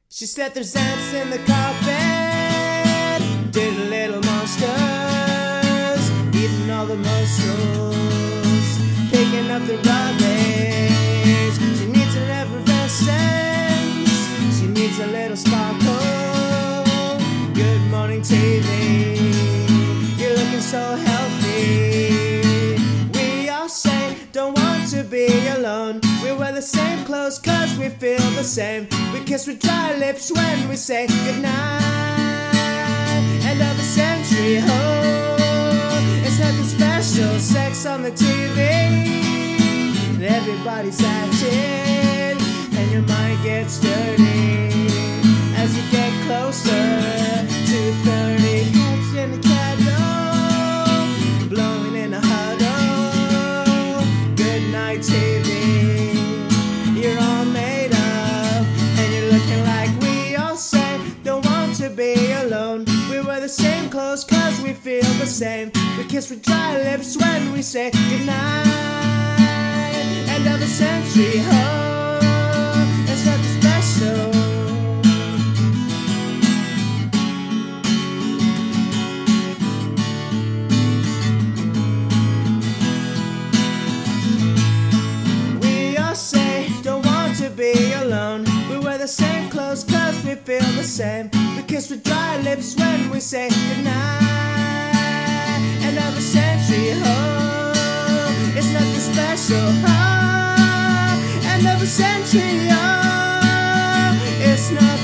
She said there's ants in the carpet, dirty little monsters, eating all the muscles, picking up the rubbish. She needs an effervescence, she needs a little sparkle. Good morning TV, you're looking so healthy. We all say don't want to be alone. We wear the same clothes cause we feel the same. We kiss with dry lips when we say goodnight. End of the century, oh, it's nothing special. Sex on the TV, and everybody's acting, and your mind gets dirty as you get closer to 30. Catch in the candle, blowing in a huddle. Good night TV, you're all made up, and you're looking like we all say don't want to be alone. We wear the same clothes cause we feel the same. We kiss with dry lips when we say goodnight. End of the century, oh, it's nothing special. We all say don't want to be alone. We wear the same clothes cause we feel the same. We kiss with dry lips when we say goodnight. End of the century, oh, it's nothing special, oh. End of the century, oh, it's not